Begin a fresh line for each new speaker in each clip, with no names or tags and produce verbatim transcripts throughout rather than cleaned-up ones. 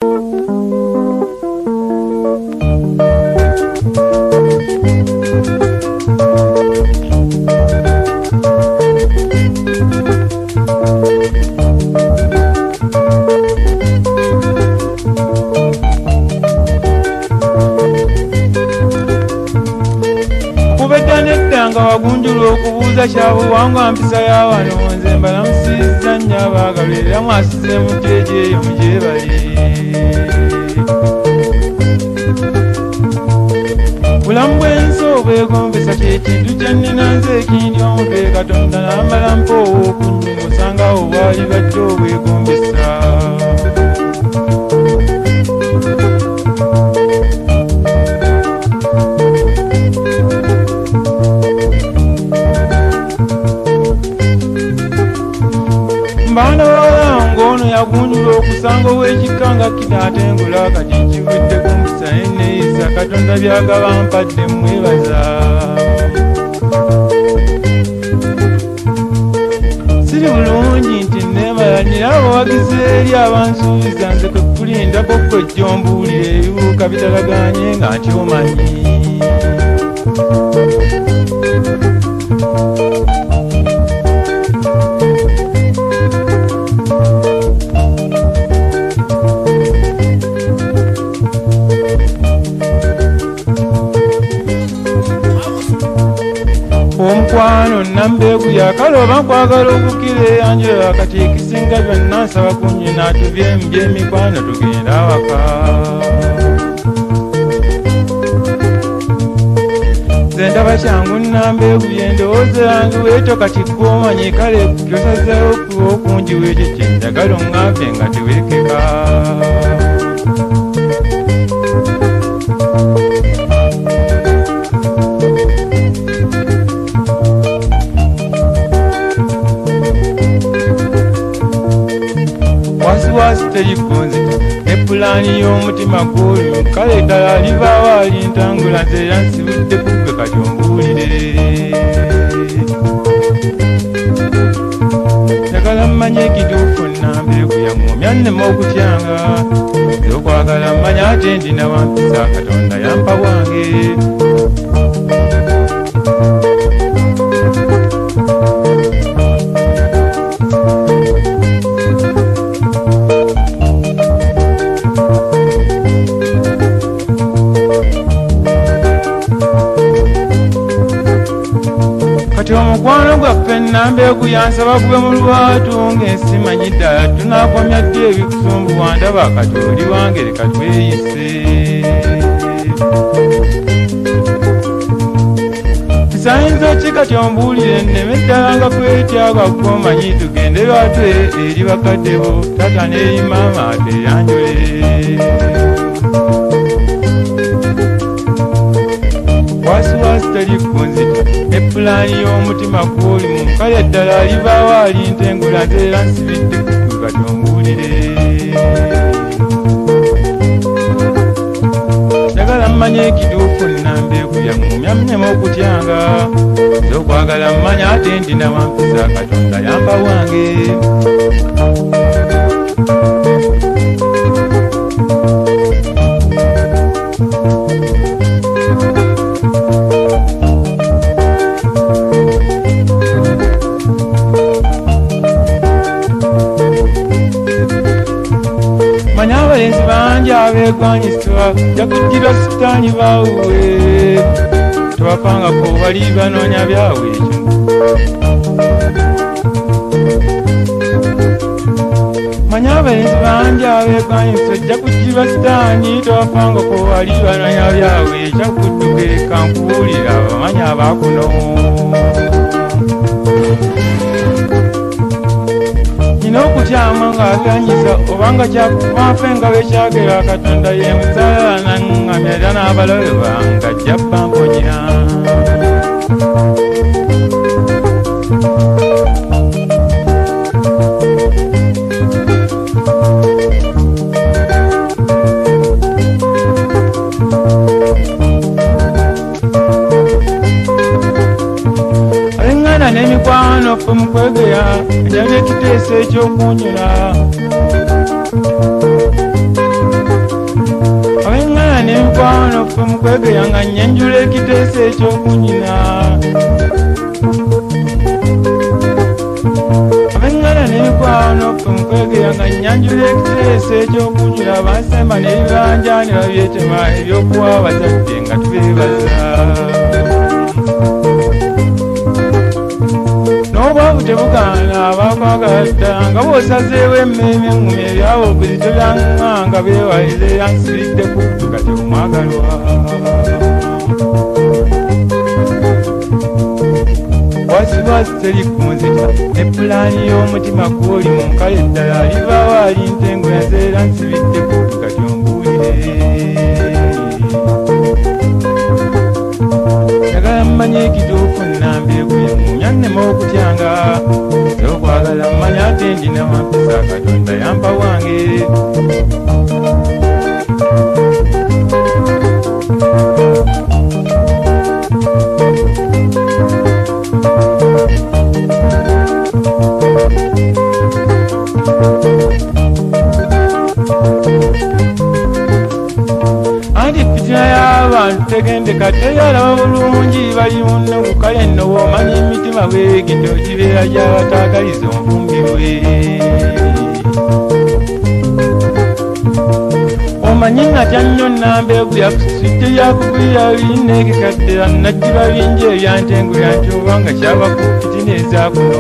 wagunjula okubuuza kyabuwangwa mpisa y'awano nze mbalamusizza nnyo abaagalwa era mwasize mu jeje eyo mugyebali bulamu bw'ensi obwegombesa kyekintu kyennina nze ekindi omutwe katonda n'amala mpoowo okunnyimusa obwali badde obwegombesa Mbana walango ono yagunjula okusanga ow'ekikanga kinaatengula kati kivudde ku mpisa enneeyisa katonda byagaba mpadde mwebaza siri bulungi nti neemalanira abawagizi eri abansuubiza nze kwe kulindako kkojja ombuulire ebibuuka bitalaganye nga nti omanyi omukwano nambeegu yakaloba nkwagala obukire yanjula kati ekisinga byonna nsaba kunnyina tubyemu by'emikwano tugenda awaka nze ndaba kyangu nambeegu yendowooza yange weeto kati gwomanyi kale kyosazeewo okuba okunjiwa ekyo kye njagala oŋŋambe nga teweekeka wasiwasi terigonzika ne pulaani y'omutima gw'oyo kale ddala alibaawo alintangula nze era nsibudde kugwe kati ombuulire njagala mmanye ekituufu nambeegu yaŋŋumya nnema okutyanga okwagala mmanya ate ndina wampisa katonda yampa bwange kati omukwano gwaffe nambeegu yansaba gube mu lwatu ng'ensimanyi ddala tunaakomya ddi ebikusumbuwa ndaba kati oli wange leka tweyise kisayinza ki kati ombuulire nneme ddala nga kwetyagwa gwomanyi tugende lwatu eri bakadde bo tata n'eri maama ate yanjole wasiwasi terikunzita ne pulaani y'omutima gw'olimu kale ddala alibaawo alintengula nze era nsibidde kugwe kati ombuulire njagala mmanya ekituufu nambeegu yaŋŋumya mnyema okutyanga nze okwagala mmanya ate ndina wampisa katonda yamba wange manya abalenzi bangi abeegwanyisibwa jakujjirwa sitaani baawuwe tebapangako bali banoonya byawe ekyo manya abalenzi bangi abeegwanyisibwa jakujjirwa sitaani tebapangako bali banoonya byawe ekyakudduke kankuwulira abamanya abaakuno n'okutyama ng'aganyisa obanga kyakumafe nga bekyagera katonda ye muzaala naŋŋamya era n'abalabe bange ajja bamponya n'emikwano ffe mu kwegeya ekyali ekiteeso ekyokunyula nkwegera nga nyenjula ekiteeso ekyokunyina abengana n'emikwano ffe nkwegera nga nyanjula ekiteeso ekyokunyira bansemba n'ebibanja ne babyetema ebyokuwa abazadde nga tubeebaza n'obwavu tebugaana abakwagatta nga bw'osazeewo emmeeme engumi ebyabo buzito byanga nga beewalize yansiriddeku nga tekumwagalwa wasiwasi teri kunzita ne pulaani y'omutima gw'oli mu nkale eddala alivaawo alintengo yanzeera nsibiddeku nga tyombuulire njagala mmanye ekituufu nnambeekuye munyannema okutyanga eyokwagala mmanya ate ndina wampisa katonda yampa wange anti fitina y'abantu tegendeka teyalaba bulungi bali munne kukale nno bw'omanya emitima bwegito gibeera gy'abataagaliza omufumbi we omanyi natya nnyo nnambeegu yakusudde yakugulira bineekekaddera najjiba bingi ebyantengulira nti obanga kyaba ku fitina ezaakuno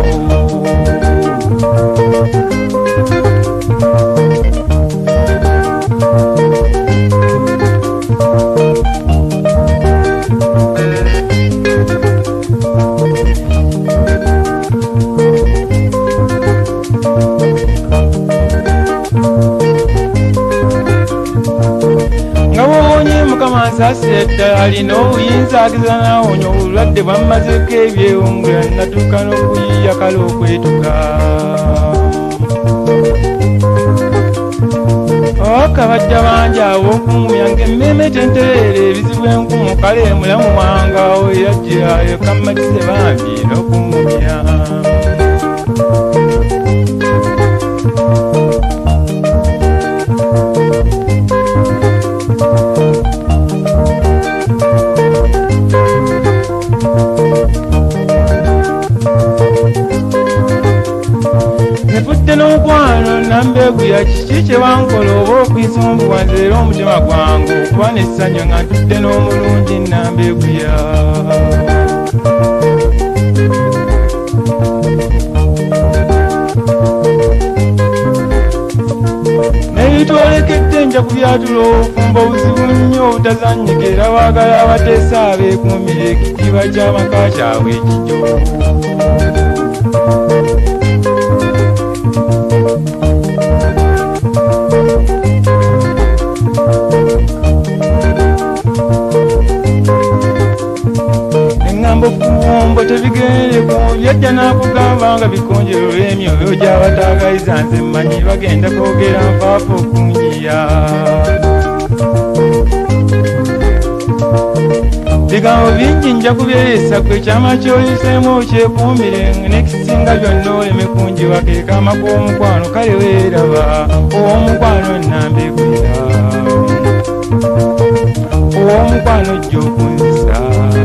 Sasa eddala alina obuyinza ageza nawonya obulwadde bwamazeko ebyewungula natuuka n'okuyiya kale okwetuka okabajja bangi ab'okumumya ng'emmeeme tentereera ebizibu enkumu kale mulamu wange awo eyajjirayo kammatize bambi n'okumumya n'omukwano nambeegu ya kiki kye wankola oba okwisumbuwa nzeera omutima gwange okuba n'essanyu nga ntudde n'omulungi nambeegu ya neyitwolekedde nja kubyatula obufumbo obuzibu nnyo obutazannyika era waagala abateesa abeekuumira ekitiibwa ky'amaka kyabwe ekijjo Fumbo tebigendeko byajja n'akugamba nga bikonjero emyoyo gy'abataagaliza nze mmanyi bagenda kwogera nfaafa okunjiya bigambo bingi nja kubyeyesa gwe kyama ky'oyiseemu okyekuumire n'ekisinga byonna oleme kunjiwa ke kaama k'omukwano kale weeraba ow'omukwano nnambeekwera ow'omukwano ojja okunzisa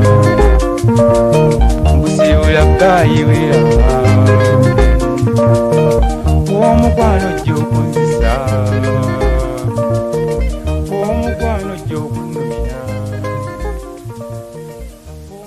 mbusiibula bwayi weeraba ow'omukwano ojja okunzisa ow'omukwano ojja okunnumya